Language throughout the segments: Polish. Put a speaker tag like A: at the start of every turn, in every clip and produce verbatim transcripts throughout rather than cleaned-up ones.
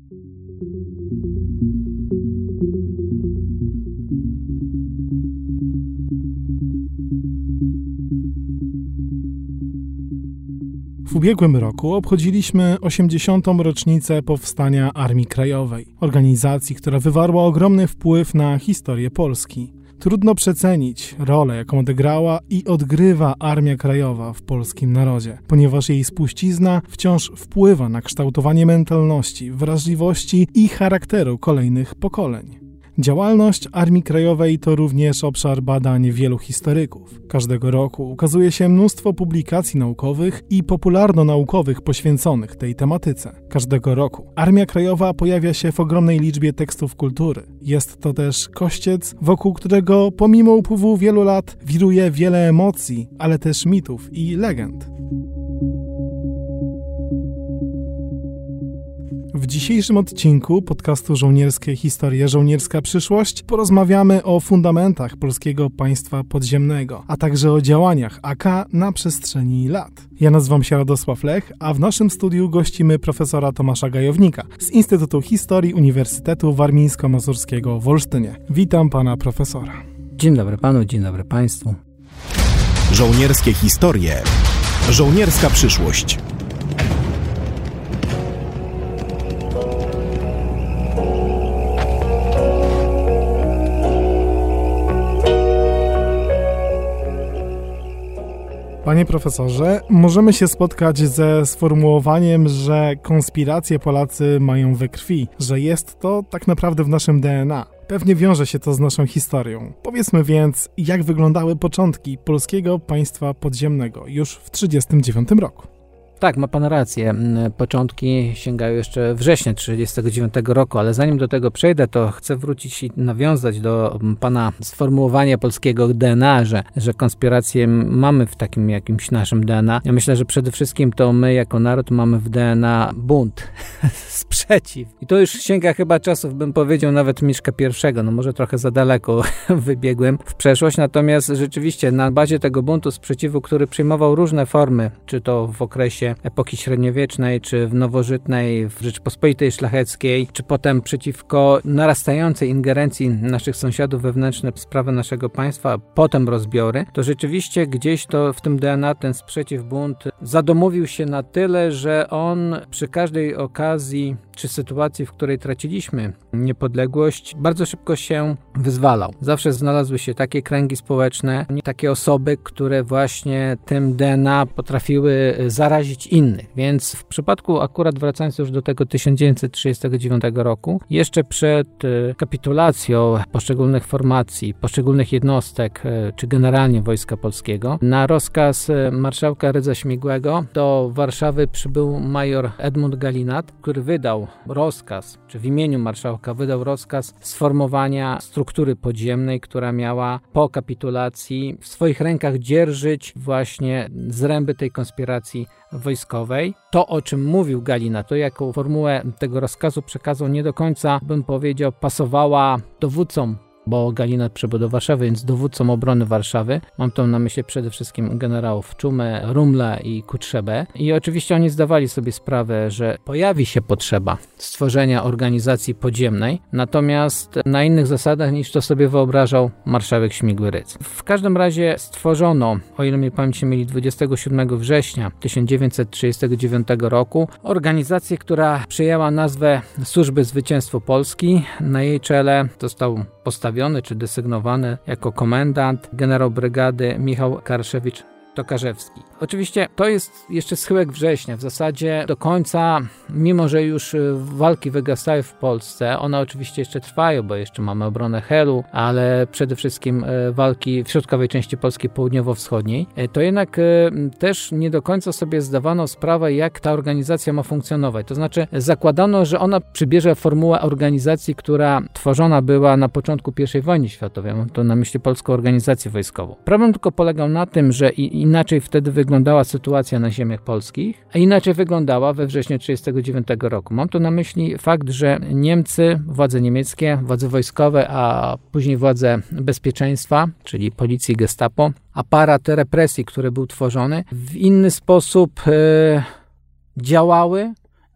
A: W ubiegłym roku obchodziliśmy osiemdziesiątą rocznicę powstania Armii Krajowej, organizacji, która wywarła ogromny wpływ na historię Polski. Trudno przecenić rolę, jaką odegrała i odgrywa Armia Krajowa w polskim narodzie, ponieważ jej spuścizna wciąż wpływa na kształtowanie mentalności, wrażliwości i charakteru kolejnych pokoleń. Działalność Armii Krajowej to również obszar badań wielu historyków. Każdego roku ukazuje się mnóstwo publikacji naukowych i popularno-naukowych poświęconych tej tematyce. Każdego roku Armia Krajowa pojawia się w ogromnej liczbie tekstów kultury. Jest to też kościec, wokół którego pomimo upływu wielu lat wiruje wiele emocji, ale też mitów i legend. W dzisiejszym odcinku podcastu Żołnierskie Historie, Żołnierska Przyszłość porozmawiamy o fundamentach polskiego państwa podziemnego, a także o działaniach A K na przestrzeni lat. Ja nazywam się Radosław Lech, a w naszym studiu gościmy profesora Tomasza Gajownika z Instytutu Historii Uniwersytetu Warmińsko-Mazurskiego w Olsztynie. Witam pana profesora.
B: Dzień dobry panu, dzień dobry państwu.
C: Żołnierskie Historie, Żołnierska Przyszłość.
A: Panie profesorze, możemy się spotkać ze sformułowaniem, że konspiracje Polacy mają we krwi, że jest to tak naprawdę w naszym D N A. Pewnie wiąże się to z naszą historią. Powiedzmy więc, jak wyglądały początki polskiego państwa podziemnego już w tysiąc dziewięćset trzydziestym dziewiątym roku.
B: Tak, ma pan rację. Początki sięgają jeszcze września tysiąc dziewięćset trzydziestego dziewiątego roku, ale zanim do tego przejdę, to chcę wrócić i nawiązać do pana sformułowania polskiego D N A, że, że konspiracje mamy w takim jakimś naszym D N A. Ja myślę, że przede wszystkim to my jako naród mamy w D N A bunt, sprzeciw. I to już sięga chyba czasów, bym powiedział, nawet Mieszka pierwszego. No może trochę za daleko wybiegłem w przeszłość, natomiast rzeczywiście na bazie tego buntu, sprzeciwu, który przyjmował różne formy, czy to w okresie epoki średniowiecznej, czy w nowożytnej, w Rzeczypospolitej Szlacheckiej, czy potem przeciwko narastającej ingerencji naszych sąsiadów wewnętrzne w sprawę naszego państwa, potem rozbiory, to rzeczywiście gdzieś to w tym D N A ten sprzeciw, bunt zadomowił się na tyle, że on przy każdej okazji czy sytuacji, w której traciliśmy niepodległość, bardzo szybko się wyzwalał. Zawsze znalazły się takie kręgi społeczne, takie osoby, które właśnie tym D N A potrafiły zarazić innych. Więc w przypadku, akurat wracając już do tego tysiąc dziewięćset trzydziestego dziewiątego roku, jeszcze przed kapitulacją poszczególnych formacji, poszczególnych jednostek, czy generalnie Wojska Polskiego, na rozkaz marszałka Rydza Śmigłego do Warszawy przybył major Edmund Galinat, który wydał rozkaz, czy w imieniu marszałka wydał rozkaz sformowania struktury podziemnej, która miała po kapitulacji w swoich rękach dzierżyć właśnie zręby tej konspiracji wojskowej. To, o czym mówił Galinat, to jaką formułę tego rozkazu przekazał, nie do końca, bym powiedział, pasowała dowódcom, bo Galinat przybył do Warszawy, więc dowódcom obrony Warszawy. Mam tu na myśli przede wszystkim generałów Czumę, Rumla i Kutrzebę. I oczywiście oni zdawali sobie sprawę, że pojawi się potrzeba stworzenia organizacji podziemnej, natomiast na innych zasadach niż to sobie wyobrażał marszałek Śmigły Rydz. W każdym razie stworzono, o ile mnie pamięć mieli, dwudziestego siódmego września tysiąc dziewięćset trzydziestego dziewiątego roku organizację, która przyjęła nazwę Służby Zwycięstwo Polski. Na jej czele został postawiony czy desygnowany jako komendant generał brygady Michał Karszewicz-Tokarzewski. Oczywiście to jest jeszcze schyłek września. W zasadzie do końca, mimo że już walki wygasają w Polsce, one oczywiście jeszcze trwają, bo jeszcze mamy obronę Helu, ale przede wszystkim walki w środkowej części Polski południowo-wschodniej, to jednak też nie do końca sobie zdawano sprawę, jak ta organizacja ma funkcjonować. To znaczy zakładano, że ona przybierze formułę organizacji, która tworzona była na początku pierwszej wojny światowej. Mam tu na myśli Polską Organizację Wojskową. Problem tylko polegał na tym, że inaczej wtedy wyglądała wyglądała sytuacja na ziemiach polskich, a inaczej wyglądała we wrześniu tysiąc dziewięćset trzydziestego dziewiątego roku. Mam tu na myśli fakt, że Niemcy, władze niemieckie, władze wojskowe, a później władze bezpieczeństwa, czyli policji, gestapo, aparat represji, który był tworzony, w inny sposób e, działały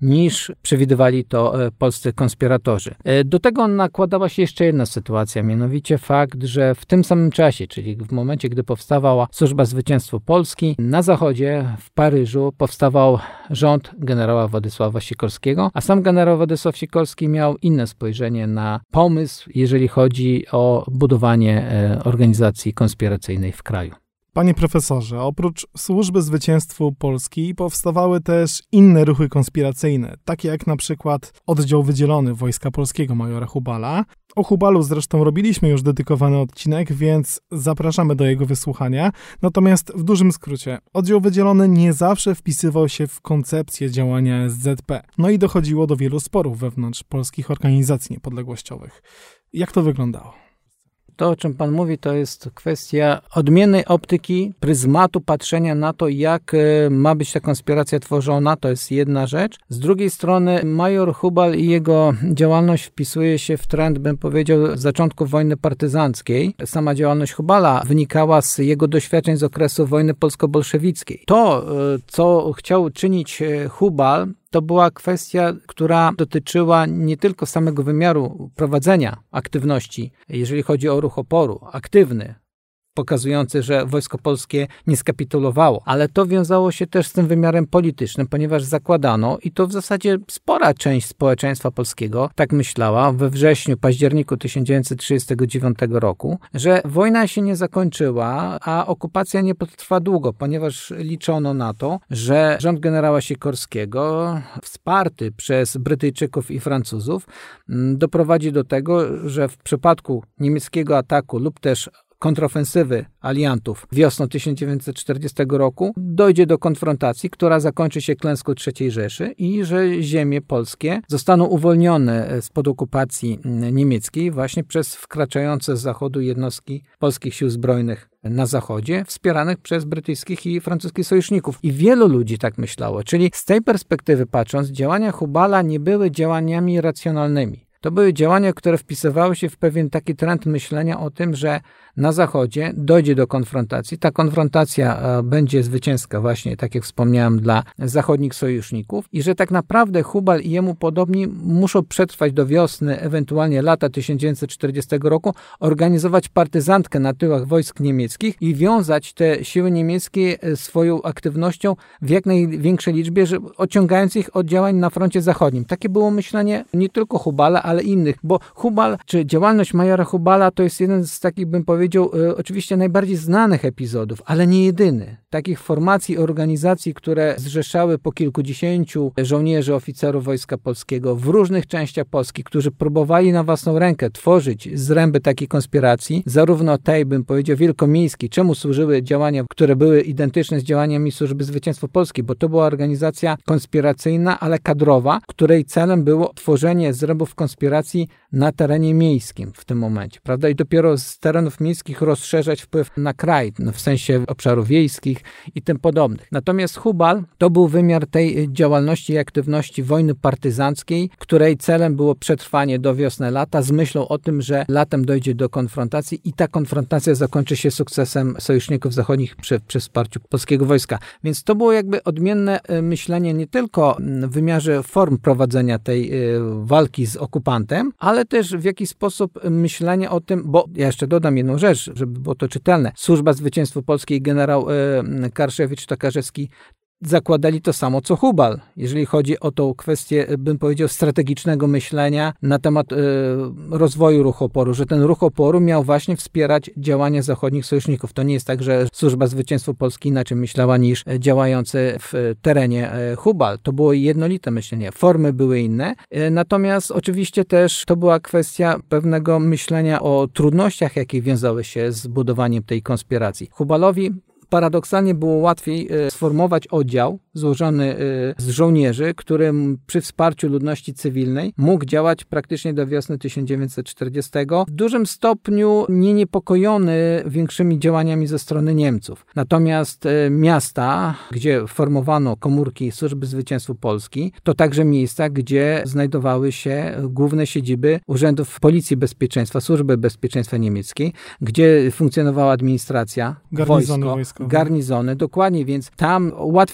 B: niż przewidywali to polscy konspiratorzy. Do tego nakładała się jeszcze jedna sytuacja, mianowicie fakt, że w tym samym czasie, czyli w momencie, gdy powstawała Służba Zwycięstwa Polski, na zachodzie, w Paryżu, powstawał rząd generała Władysława Sikorskiego, a sam generał Władysław Sikorski miał inne spojrzenie na pomysł, jeżeli chodzi o budowanie organizacji konspiracyjnej w kraju.
A: Panie profesorze, oprócz Służby Zwycięstwu Polski powstawały też inne ruchy konspiracyjne, takie jak na przykład oddział wydzielony Wojska Polskiego majora Hubala. O Hubalu zresztą robiliśmy już dedykowany odcinek, więc zapraszamy do jego wysłuchania. Natomiast w dużym skrócie, oddział wydzielony nie zawsze wpisywał się w koncepcję działania S Z P. No i dochodziło do wielu sporów wewnątrz polskich organizacji niepodległościowych. Jak to wyglądało?
B: To, o czym pan mówi, to jest kwestia odmiennej optyki, pryzmatu patrzenia na to, jak ma być ta konspiracja tworzona. To jest jedna rzecz. Z drugiej strony major Hubal i jego działalność wpisuje się w trend, bym powiedział, zaczątków wojny partyzanckiej. Sama działalność Hubala wynikała z jego doświadczeń z okresu wojny polsko-bolszewickiej. To, co chciał czynić Hubal, to była kwestia, która dotyczyła nie tylko samego wymiaru prowadzenia aktywności, jeżeli chodzi o ruch oporu, aktywny, pokazujący, że Wojsko Polskie nie skapitulowało, ale to wiązało się też z tym wymiarem politycznym, ponieważ zakładano, i to w zasadzie spora część społeczeństwa polskiego tak myślała we wrześniu, październiku tysiąc dziewięćset trzydziestego dziewiątego roku, że wojna się nie zakończyła, a okupacja nie potrwa długo, ponieważ liczono na to, że rząd generała Sikorskiego, wsparty przez Brytyjczyków i Francuzów, doprowadzi do tego, że w przypadku niemieckiego ataku lub też kontrofensywy aliantów wiosną tysiąc dziewięćset czterdziestego roku dojdzie do konfrontacji, która zakończy się klęską trzeciej Rzeszy i że ziemie polskie zostaną uwolnione spod okupacji niemieckiej właśnie przez wkraczające z zachodu jednostki polskich sił zbrojnych na zachodzie, wspieranych przez brytyjskich i francuskich sojuszników. I wielu ludzi tak myślało. Czyli z tej perspektywy patrząc, działania Hubala nie były działaniami racjonalnymi. To były działania, które wpisywały się w pewien taki trend myślenia o tym, że na Zachodzie dojdzie do konfrontacji. Ta konfrontacja będzie zwycięska właśnie, tak jak wspomniałem, dla zachodnich sojuszników i że tak naprawdę Hubal i jemu podobni muszą przetrwać do wiosny, ewentualnie lata tysiąc dziewięćset czterdziestego roku, organizować partyzantkę na tyłach wojsk niemieckich i wiązać te siły niemieckie swoją aktywnością w jak największej liczbie, odciągając ich od działań na froncie zachodnim. Takie było myślenie nie tylko Hubala, ale innych, bo Hubal, czy działalność majora Hubala to jest jeden z takich, bym powiedział, e, oczywiście najbardziej znanych epizodów, ale nie jedyny. Takich formacji, organizacji, które zrzeszały po kilkudziesięciu żołnierzy, oficerów Wojska Polskiego w różnych częściach Polski, którzy próbowali na własną rękę tworzyć zręby takiej konspiracji, zarówno tej, bym powiedział, wielkomiejskiej, czemu służyły działania, które były identyczne z działaniami Służby Zwycięstwa Polski, bo to była organizacja konspiracyjna, ale kadrowa, której celem było tworzenie zrębów konspiracji na terenie miejskim w tym momencie, prawda? I dopiero z terenów miejskich rozszerzać wpływ na kraj, no w sensie obszarów wiejskich i tym podobnych. Natomiast Hubal to był wymiar tej działalności i aktywności wojny partyzanckiej, której celem było przetrwanie do wiosny lata z myślą o tym, że latem dojdzie do konfrontacji i ta konfrontacja zakończy się sukcesem sojuszników zachodnich przy, przy wsparciu polskiego wojska. Więc to było jakby odmienne myślenie nie tylko w wymiarze form prowadzenia tej walki z okupantem, ale też w jakiś sposób myślenie o tym, bo ja jeszcze dodam jedną rzecz, żeby było to czytelne. Służba Zwycięstwa Polskiej, generał e, Karszewicz-Tokarzewski zakładali to samo, co Hubal, jeżeli chodzi o tą kwestię, bym powiedział, strategicznego myślenia na temat y, rozwoju ruchu oporu, że ten ruch oporu miał właśnie wspierać działania zachodnich sojuszników. To nie jest tak, że Służba Zwycięstwa Polski inaczej myślała niż działający w terenie y, Hubal. To było jednolite myślenie. Formy były inne. Y, natomiast oczywiście też to była kwestia pewnego myślenia o trudnościach, jakie wiązały się z budowaniem tej konspiracji. Hubalowi paradoksalnie było łatwiej sformować oddział złożony z żołnierzy, który przy wsparciu ludności cywilnej mógł działać praktycznie do wiosny tysiąc dziewięćset czterdziestego, w dużym stopniu nie niepokojony większymi działaniami ze strony Niemców. Natomiast miasta, gdzie formowano komórki Służby Zwycięstwa Polski, to także miejsca, gdzie znajdowały się główne siedziby urzędów Policji Bezpieczeństwa, Służby Bezpieczeństwa Niemieckiej, gdzie funkcjonowała administracja,
A: garnizony
B: wojsko,
A: wojskowe.
B: garnizony, dokładnie, więc tam łatwiej było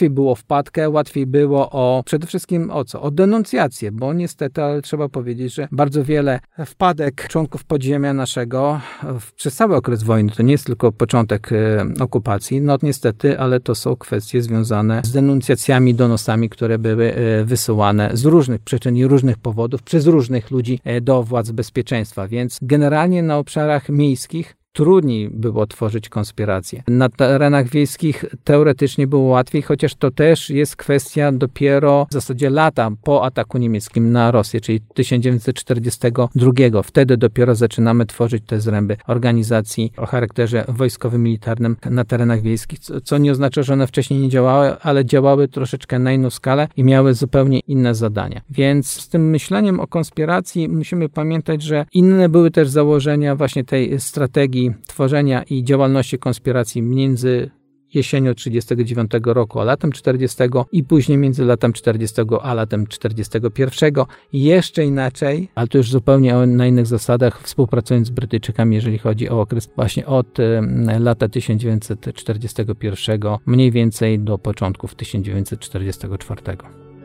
B: wpadkę, łatwiej było o przede wszystkim o co? O denuncjację, bo niestety, ale trzeba powiedzieć, że bardzo wiele wpadek członków podziemia naszego w, przez cały okres wojny, to nie jest tylko początek e, okupacji, no niestety, ale to są kwestie związane z denuncjacjami, donosami, które były e, wysyłane z różnych przyczyn i różnych powodów przez różnych ludzi e, do władz bezpieczeństwa, więc generalnie na obszarach miejskich trudniej było tworzyć konspiracje. Na terenach wiejskich teoretycznie było łatwiej, chociaż to też jest kwestia dopiero w zasadzie lata po ataku niemieckim na Rosję, czyli tysiąc dziewięćset czterdziestego drugiego. Wtedy dopiero zaczynamy tworzyć te zręby organizacji o charakterze wojskowo-militarnym na terenach wiejskich, co nie oznacza, że one wcześniej nie działały, ale działały troszeczkę na inną skalę i miały zupełnie inne zadania. Więc z tym myśleniem o konspiracji musimy pamiętać, że inne były też założenia właśnie tej strategii tworzenia i działalności konspiracji między jesienią trzydziestego dziewiątego roku a latem czterdziestego i później między latem czterdziestego a latem czterdziestego pierwszego. Jeszcze inaczej, ale to już zupełnie na innych zasadach, współpracując z Brytyjczykami, jeżeli chodzi o okres właśnie od y, lata tysiąc dziewięćset czterdziestego pierwszego mniej więcej do początków tysiąc dziewięćset czterdziestego czwartego.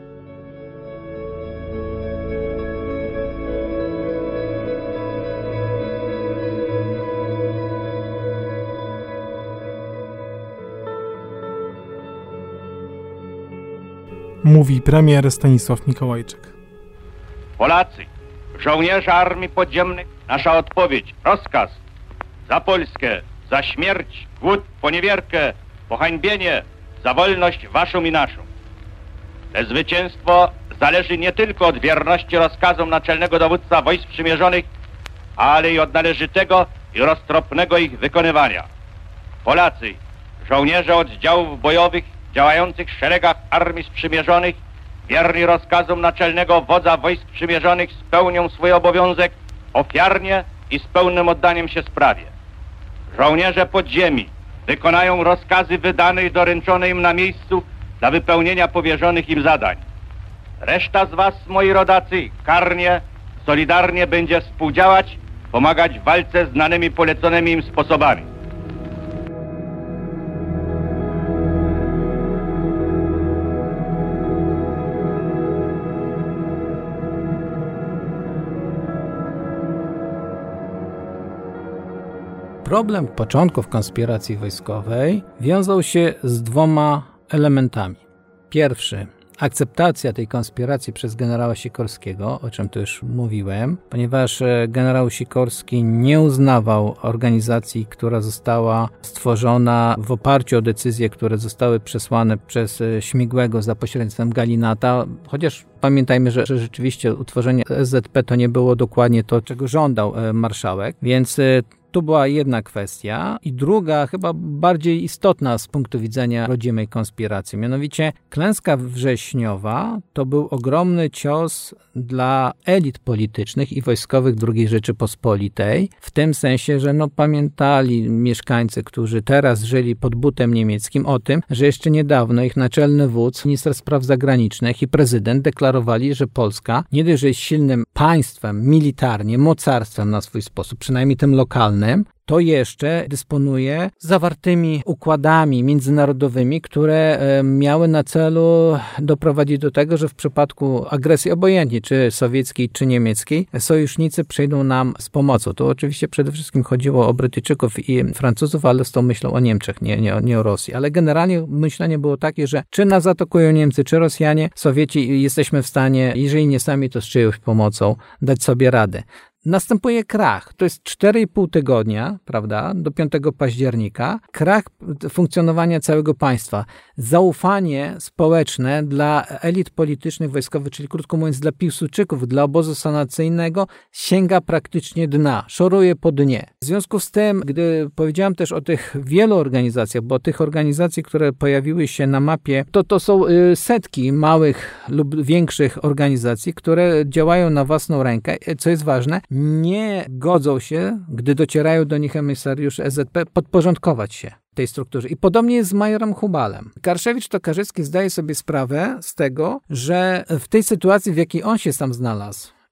A: Mówi premier Stanisław Mikołajczyk.
D: Polacy, żołnierze Armii Podziemnej, nasza odpowiedź, rozkaz za Polskę, za śmierć, głód, poniewierkę, pohańbienie, za wolność waszą i naszą. To zwycięstwo zależy nie tylko od wierności rozkazom naczelnego dowódca wojsk przymierzonych, ale i od należytego i roztropnego ich wykonywania. Polacy, żołnierze oddziałów bojowych działających w szeregach Armii Sprzymierzonych, wierni rozkazom naczelnego wodza wojsk przymierzonych, spełnią swój obowiązek ofiarnie i z pełnym oddaniem się sprawie. Żołnierze podziemi wykonają rozkazy wydane i doręczone im na miejscu dla wypełnienia powierzonych im zadań. Reszta z was, moi rodacy, karnie, solidarnie będzie współdziałać, pomagać w walce znanymi poleconymi im sposobami.
B: Problem początków konspiracji wojskowej wiązał się z dwoma elementami. Pierwszy, akceptacja tej konspiracji przez generała Sikorskiego, o czym tu już mówiłem, ponieważ generał Sikorski nie uznawał organizacji, która została stworzona w oparciu o decyzje, które zostały przesłane przez Śmigłego za pośrednictwem Galinata, chociaż pamiętajmy, że, że rzeczywiście utworzenie S Z P to nie było dokładnie to, czego żądał marszałek, więc tu była jedna kwestia i druga, chyba bardziej istotna z punktu widzenia rodzimej konspiracji. Mianowicie klęska wrześniowa to był ogromny cios dla elit politycznych i wojskowych drugiej Rzeczypospolitej, w tym sensie, że no pamiętali mieszkańcy, którzy teraz żyli pod butem niemieckim, o tym, że jeszcze niedawno ich naczelny wódz, minister spraw zagranicznych i prezydent deklarowali, że Polska nie dość, że jest silnym państwem militarnie, mocarstwem na swój sposób, przynajmniej tym lokalnym, to jeszcze dysponuje zawartymi układami międzynarodowymi, które miały na celu doprowadzić do tego, że w przypadku agresji obojętnie, czy sowieckiej, czy niemieckiej, sojusznicy przyjdą nam z pomocą. To oczywiście przede wszystkim chodziło o Brytyjczyków i Francuzów, ale z tą myślą o Niemczech, nie, nie, nie o Rosji. Ale generalnie myślenie było takie, że czy nas atakują Niemcy, czy Rosjanie, Sowieci, jesteśmy w stanie, jeżeli nie sami, to z czyjąś pomocą, dać sobie radę. Następuje krach. To jest cztery i pół tygodnia, prawda, do piątego października. Krach funkcjonowania całego państwa. Zaufanie społeczne dla elit politycznych, wojskowych, czyli krótko mówiąc dla Piłsudczyków, dla obozu sanacyjnego sięga praktycznie dna, szoruje po dnie. W związku z tym, gdy powiedziałem też o tych wielu organizacjach, bo tych organizacji, które pojawiły się na mapie, to to są setki małych lub większych organizacji, które działają na własną rękę, co jest ważne, nie godzą się, gdy docierają do nich emisariusze S Z P, podporządkować się tej strukturze. I podobnie jest z majorem Hubalem. Karszewicz-Tokarzycki zdaje sobie sprawę z tego, że w tej sytuacji, w jakiej on się sam znalazł,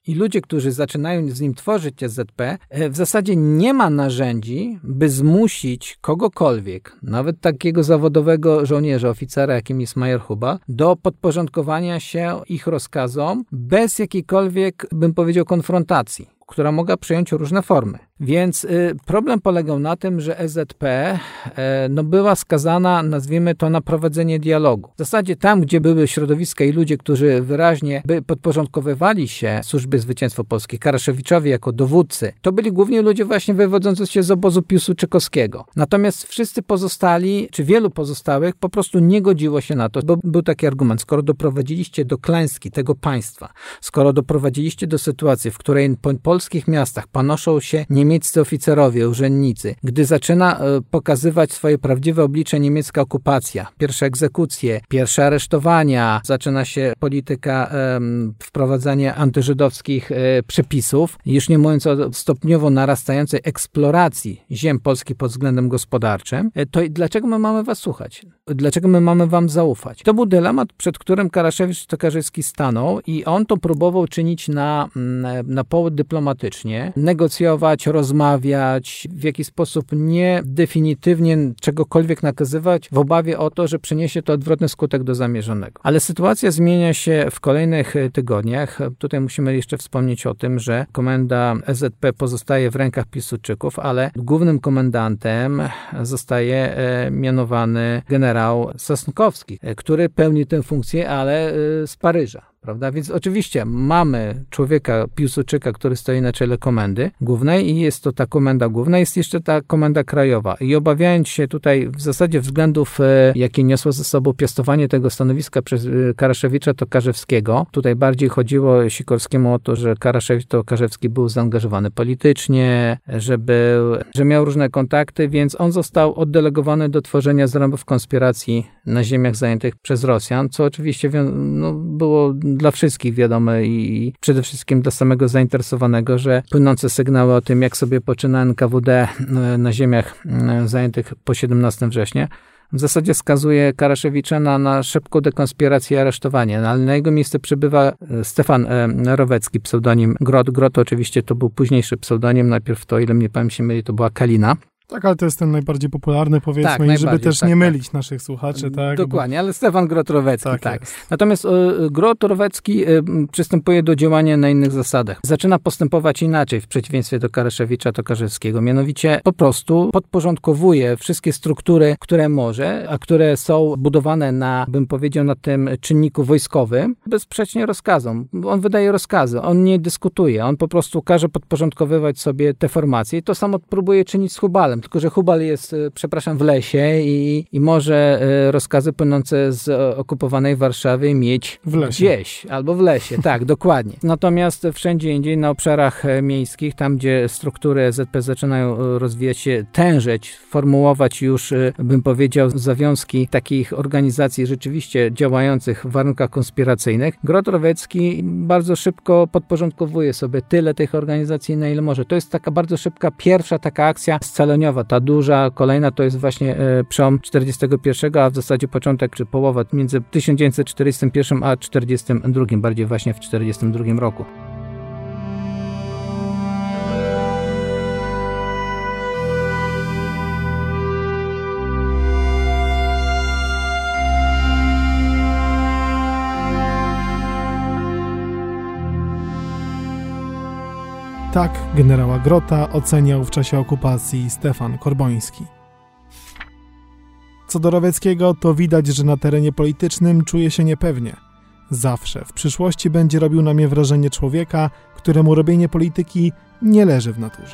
B: i ludzie, którzy zaczynają z nim tworzyć S Z P, w zasadzie nie ma narzędzi, by zmusić kogokolwiek, nawet takiego zawodowego żołnierza, oficera, jakim jest major Hubal, do podporządkowania się ich rozkazom bez jakiejkolwiek, bym powiedział, konfrontacji, która mogła przyjąć różne formy. Więc y, problem polegał na tym, że S Z P y, no była skazana, nazwijmy to, na prowadzenie dialogu. W zasadzie tam, gdzie były środowiska i ludzie, którzy wyraźnie by podporządkowywali się służbie zwycięstwa Polski, Karaszewiczowi jako dowódcy, to byli głównie ludzie właśnie wywodzący się z obozu piłsudczykowskiego. Natomiast wszyscy pozostali, czy wielu pozostałych, po prostu nie godziło się na to, bo był taki argument, skoro doprowadziliście do klęski tego państwa, skoro doprowadziliście do sytuacji, w której po polskich miastach panoszą się niemieccy oficerowie, urzędnicy, gdy zaczyna e, pokazywać swoje prawdziwe oblicze niemiecka okupacja, pierwsze egzekucje, pierwsze aresztowania, zaczyna się polityka e, wprowadzania antyżydowskich e, przepisów, już nie mówiąc o stopniowo narastającej eksploracji ziem Polski pod względem gospodarczym, e, to dlaczego my mamy was słuchać? Dlaczego my mamy wam zaufać? To był dylemat, przed którym Karaszewicz Tokarzewski stanął i on to próbował czynić na, na poły dyplomatycznie, negocjować, rozmawiać, w jakiś sposób nie definitywnie czegokolwiek nakazywać w obawie o to, że przyniesie to odwrotny skutek do zamierzonego. Ale sytuacja zmienia się w kolejnych tygodniach. Tutaj musimy jeszcze wspomnieć o tym, że komenda S Z P pozostaje w rękach Piłsudczyków, ale głównym komendantem zostaje mianowany generał Sosnkowski, który pełni tę funkcję, ale z Paryża. Prawda? Więc oczywiście mamy człowieka, Piłsudczyka, który stoi na czele komendy głównej i jest to ta komenda główna, jest jeszcze ta komenda krajowa. I obawiając się tutaj w zasadzie względów, jakie niosło ze sobą piastowanie tego stanowiska przez Karaszewicza Tokarzewskiego, tutaj bardziej chodziło Sikorskiemu o to, że Karaszewicz Tokarzewski był zaangażowany politycznie, że, był, że miał różne kontakty, więc on został oddelegowany do tworzenia zrębów konspiracji na ziemiach zajętych przez Rosjan, co oczywiście no, było dla wszystkich wiadome i przede wszystkim dla samego zainteresowanego, że płynące sygnały o tym, jak sobie poczyna N K W D na ziemiach zajętych po siedemnastego września, w zasadzie skazuje Karaszewicza na, na szybką dekonspirację i aresztowanie, no, ale na jego miejsce przybywa Stefan e, Rowecki, pseudonim Grot. Grot oczywiście to był późniejszy pseudonim, najpierw to, ile mnie pamięć się myli, to była Kalina.
A: Tak, ale to jest ten najbardziej popularny, powiedzmy,
B: tak,
A: i żeby też
B: tak,
A: nie
B: tak.
A: mylić naszych słuchaczy. Tak,
B: Dokładnie, bo... ale Stefan Grot-Rowecki, tak. tak. Natomiast y, Grot-Rowecki y, przystępuje do działania na innych zasadach. Zaczyna postępować inaczej w przeciwieństwie do Karaszewicza Tokarzewskiego. Mianowicie po prostu podporządkowuje wszystkie struktury, które może, a które są budowane na, bym powiedział, na tym czynniku wojskowym, bezsprzecznie rozkazom. On wydaje rozkazy, on nie dyskutuje, on po prostu każe podporządkowywać sobie te formacje i to samo próbuje czynić z Hubalem. Tylko że Hubal jest, przepraszam, w lesie i, i może rozkazy płynące z okupowanej Warszawy mieć
A: w lesie.
B: Gdzieś, albo w lesie, tak, dokładnie. Natomiast wszędzie indziej, na obszarach miejskich, tam gdzie struktury S Z P zaczynają rozwijać się, tężeć, formułować już, bym powiedział, zawiązki takich organizacji rzeczywiście działających w warunkach konspiracyjnych, Grot-Rowecki bardzo szybko podporządkowuje sobie tyle tych organizacji, na ile może. To jest taka bardzo szybka, pierwsza taka akcja scaleniowa. Ta duża, kolejna to jest właśnie e, przełom czterdziestego pierwszego, a w zasadzie początek czy połowa między tysiąc dziewięćset czterdziestym pierwszym a czterdziestym drugim, bardziej właśnie w czterdziestym drugim roku.
A: Tak generała Grota oceniał w czasie okupacji Stefan Korboński. Co do Roweckiego, to widać, że na terenie politycznym czuje się niepewnie. Zawsze w przyszłości będzie robił na mnie wrażenie człowieka, któremu robienie polityki nie leży w naturze.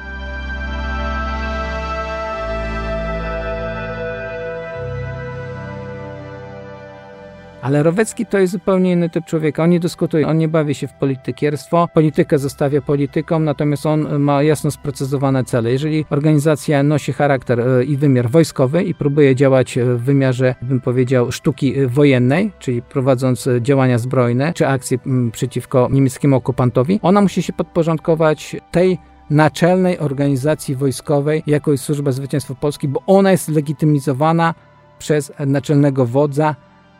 B: Ale Rowecki to jest zupełnie inny typ człowieka. On nie dyskutuje, on nie bawi się w politykierstwo. Politykę zostawia politykom, natomiast on ma jasno sprecyzowane cele. Jeżeli organizacja nosi charakter i wymiar wojskowy i próbuje działać w wymiarze, bym powiedział, sztuki wojennej, czyli prowadząc działania zbrojne czy akcje przeciwko niemieckiemu okupantowi, ona musi się podporządkować tej naczelnej organizacji wojskowej, jaką jest Służba Zwycięstwa Polski, bo ona jest legitymizowana przez naczelnego wodza,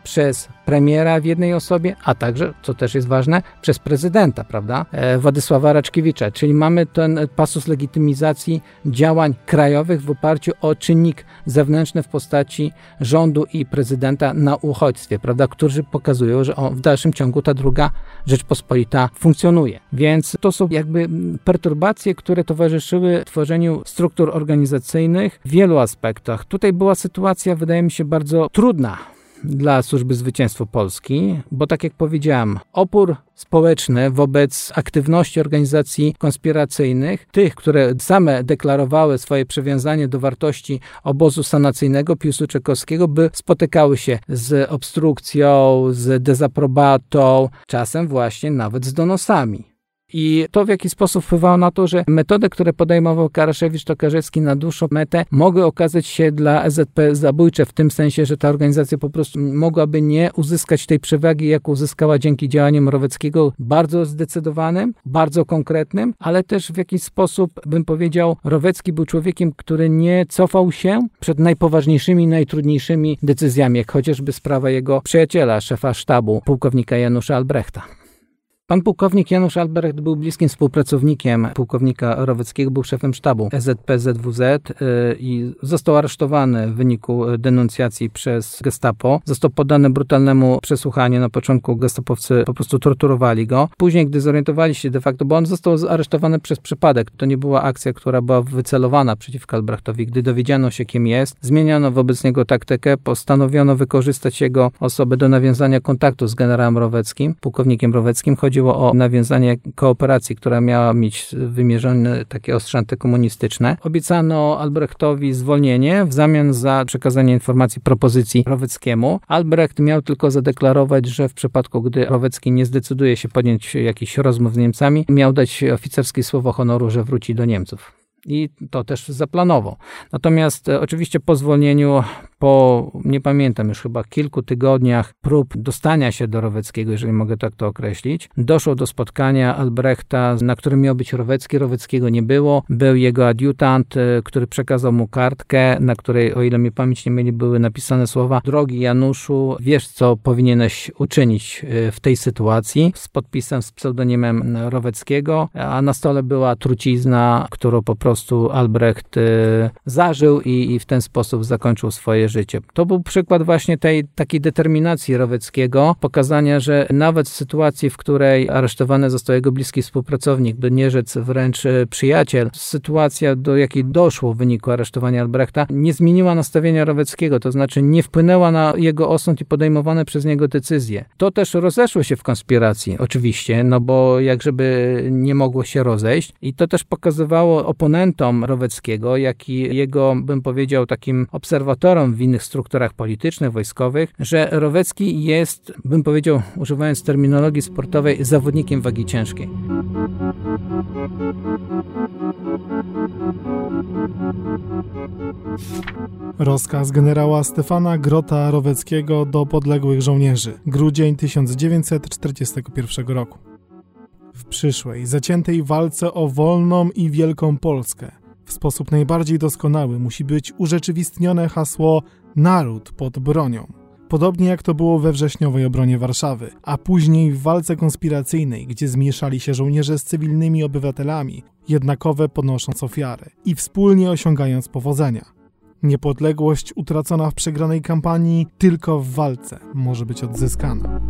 B: przez premiera w jednej osobie, a także, co też jest ważne, przez prezydenta, prawda, e, Władysława Raczkiewicza. Czyli mamy ten pasus legitymizacji działań krajowych w oparciu o czynnik zewnętrzny w postaci rządu i prezydenta na uchodźstwie, prawda, którzy pokazują, że o, w dalszym ciągu ta druga Rzeczpospolita funkcjonuje. Więc to są jakby perturbacje, które towarzyszyły tworzeniu struktur organizacyjnych w wielu aspektach. Tutaj była sytuacja, wydaje mi się, bardzo trudna dla Służby Zwycięstwa Polski, bo tak jak powiedziałem, opór społeczny wobec aktywności organizacji konspiracyjnych, tych, które same deklarowały swoje przywiązanie do wartości obozu sanacyjnego Piłsudczykowskiego, by spotykały się z obstrukcją, z dezaprobatą, czasem właśnie nawet z donosami. I to w jakiś sposób wpływało na to, że metody, które podejmował Karaszewicz-Tokarzewski na dłuższą metę, mogły okazać się dla S Z P zabójcze, w tym sensie, że ta organizacja po prostu mogłaby nie uzyskać tej przewagi, jaką uzyskała dzięki działaniom Roweckiego, bardzo zdecydowanym, bardzo konkretnym, ale też w jakiś sposób, bym powiedział, Rowecki był człowiekiem, który nie cofał się przed najpoważniejszymi, najtrudniejszymi decyzjami, jak chociażby sprawa jego przyjaciela, szefa sztabu, pułkownika Janusza Albrechta. Pan pułkownik Janusz Albrecht był bliskim współpracownikiem pułkownika Roweckiego, był szefem sztabu S Z P Z W Z i został aresztowany w wyniku denuncjacji przez Gestapo. Został poddany brutalnemu przesłuchaniu. Na początku gestapowcy po prostu torturowali go. Później, gdy zorientowali się de facto, bo on został aresztowany przez przypadek. To nie była akcja, która była wycelowana przeciwko Albrechtowi. Gdy dowiedziano się, kim jest, zmieniono wobec niego taktykę, postanowiono wykorzystać jego osobę do nawiązania kontaktu z generałem Roweckim, pułkownikiem Roweckim. Chodziło o nawiązanie kooperacji, która miała mieć wymierzone takie ostrze antykomunistyczne. Obiecano Albrechtowi zwolnienie w zamian za przekazanie informacji propozycji Roweckiemu. Albrecht miał tylko zadeklarować, że w przypadku, gdy Rowecki nie zdecyduje się podjąć jakichś rozmów z Niemcami, miał dać oficerskie słowo honoru, że wróci do Niemców. I to też zaplanował. Natomiast e, oczywiście po zwolnieniu, po, nie pamiętam już chyba kilku tygodniach prób dostania się do Roweckiego, jeżeli mogę tak to określić, doszło do spotkania Albrechta, na którym miał być Rowecki. Roweckiego nie było. Był jego adiutant, e, który przekazał mu kartkę, na której, o ile mnie pamięć nie myli, były napisane słowa: drogi Januszu, wiesz, co powinieneś uczynić e, w tej sytuacji, z podpisem, z pseudonimem Roweckiego, a na stole była trucizna, którą po prostu Po prostu Albrecht y, zażył i, i w ten sposób zakończył swoje życie. To był przykład właśnie tej takiej determinacji Roweckiego, pokazania, że nawet w sytuacji, w której aresztowany został jego bliski współpracownik, by nie rzec wręcz przyjaciel, sytuacja, do jakiej doszło w wyniku aresztowania Albrechta, nie zmieniła nastawienia Roweckiego, to znaczy nie wpłynęła na jego osąd i podejmowane przez niego decyzje. To też rozeszło się w konspiracji, oczywiście, no bo jak żeby nie mogło się rozejść i to też pokazywało oponentom Roweckiego, jak i jego, bym powiedział, takim obserwatorom w innych strukturach politycznych, wojskowych, że Rowecki jest, bym powiedział, używając terminologii sportowej, zawodnikiem wagi ciężkiej.
A: Rozkaz generała Stefana Grota Roweckiego do podległych żołnierzy. Grudzień tysiąc dziewięćset czterdziestego pierwszego roku. W przyszłej, zaciętej walce o wolną i wielką Polskę w sposób najbardziej doskonały musi być urzeczywistnione hasło naród pod bronią. Podobnie jak to było we wrześniowej obronie Warszawy, a później w walce konspiracyjnej, gdzie zmieszali się żołnierze z cywilnymi obywatelami, jednakowe ponosząc ofiary i wspólnie osiągając powodzenia. Niepodległość utracona w przegranej kampanii tylko w walce może być odzyskana.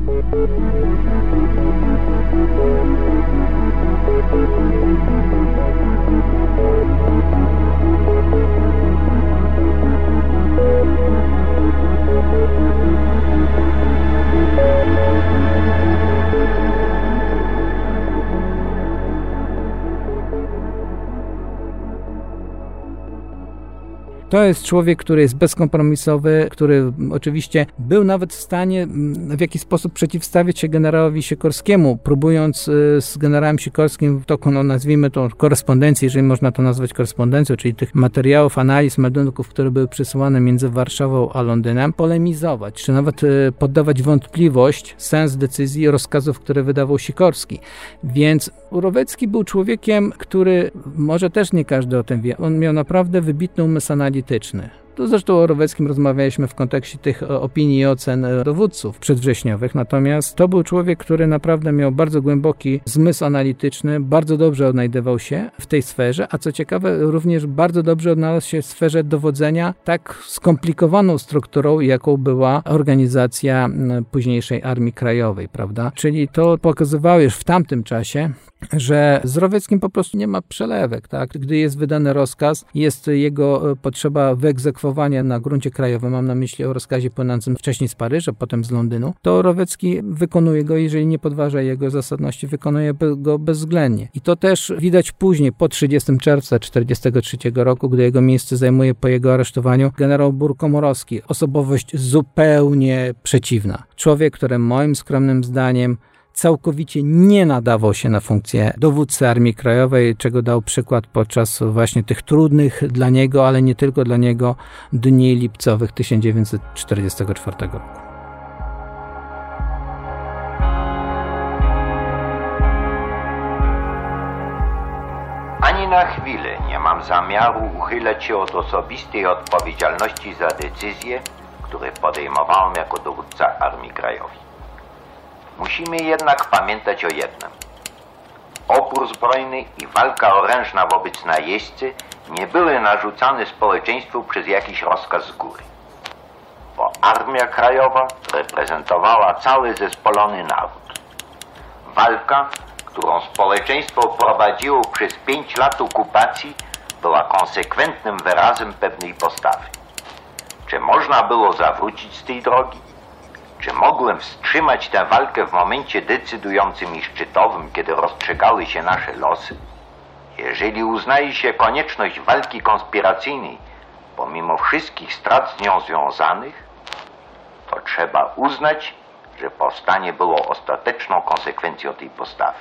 B: To jest człowiek, który jest bezkompromisowy, który oczywiście był nawet w stanie w jakiś sposób przeciwstawić się generałowi Sikorskiemu, próbując z generałem Sikorskim w toku, no nazwijmy to korespondencji, jeżeli można to nazwać korespondencją, czyli tych materiałów, analiz, meldunków, które były przesyłane między Warszawą a Londynem, polemizować, czy nawet poddawać wątpliwość sens decyzji i rozkazów, które wydawał Sikorski. Więc Rowecki był człowiekiem, który, może też nie każdy o tym wie, on miał naprawdę wybitny umysł analityczny. Tu zresztą o Roweckim rozmawialiśmy w kontekście tych opinii i ocen dowódców przedwrześniowych, natomiast to był człowiek, który naprawdę miał bardzo głęboki zmysł analityczny, bardzo dobrze odnajdywał się w tej sferze, a co ciekawe, również bardzo dobrze odnalazł się w sferze dowodzenia tak skomplikowaną strukturą, jaką była organizacja późniejszej Armii Krajowej, prawda? Czyli to pokazywało już w tamtym czasie, że z Roweckim po prostu nie ma przelewek, tak? Gdy jest wydany rozkaz, jest jego potrzeba wyegzekwowania na gruncie krajowym, mam na myśli o rozkazie płynącym wcześniej z Paryża, potem z Londynu, to Rowecki wykonuje go, jeżeli nie podważa jego zasadności, wykonuje go bezwzględnie. I to też widać później, po trzydziestego czerwca tysiąc dziewięćset czterdziestego trzeciego roku, gdy jego miejsce zajmuje po jego aresztowaniu generał Bór-Komorowski. Osobowość zupełnie przeciwna. Człowiek, który moim skromnym zdaniem całkowicie nie nadawał się na funkcję dowódcy Armii Krajowej, czego dał przykład podczas właśnie tych trudnych dla niego, ale nie tylko dla niego, dni lipcowych tysiąc dziewięćset czterdziestego czwartego roku.
E: Ani na chwilę nie mam zamiaru uchylać się od osobistej odpowiedzialności za decyzje, które podejmowałem jako dowódca Armii Krajowej. Musimy jednak pamiętać o jednym. Opór zbrojny i walka orężna wobec najeźdźcy nie były narzucane społeczeństwu przez jakiś rozkaz z góry. Bo Armia Krajowa reprezentowała cały zespolony naród. Walka, którą społeczeństwo prowadziło przez pięć lat okupacji, była konsekwentnym wyrazem pewnej postawy. Czy można było zawrócić z tej drogi? Czy mogłem wstrzymać tę walkę w momencie decydującym i szczytowym, kiedy rozstrzygały się nasze losy? Jeżeli uznaje się konieczność walki konspiracyjnej, pomimo wszystkich strat z nią związanych, to trzeba uznać, że powstanie było ostateczną konsekwencją tej postawy.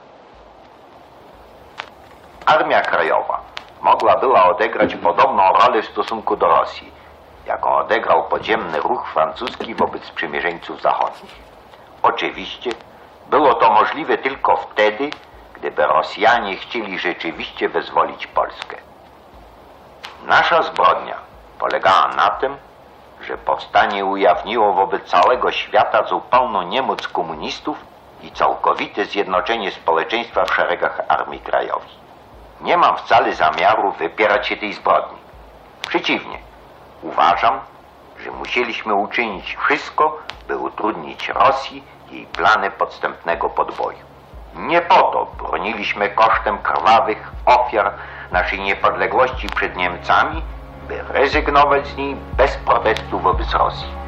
E: Armia Krajowa mogła była odegrać podobną rolę w stosunku do Rosji, jaką odegrał podziemny ruch francuski wobec sprzymierzeńców zachodnich. Oczywiście było to możliwe tylko wtedy, gdyby Rosjanie chcieli rzeczywiście wyzwolić Polskę. Nasza zbrodnia polegała na tym, że powstanie ujawniło wobec całego świata zupełną niemoc komunistów i całkowite zjednoczenie społeczeństwa w szeregach Armii Krajowej. Nie mam wcale zamiaru wypierać się tej zbrodni. Przeciwnie, uważam, że musieliśmy uczynić wszystko, by utrudnić Rosji jej plany podstępnego podboju. Nie po to broniliśmy kosztem krwawych ofiar naszej niepodległości przed Niemcami, by rezygnować z niej bez protestu wobec Rosji.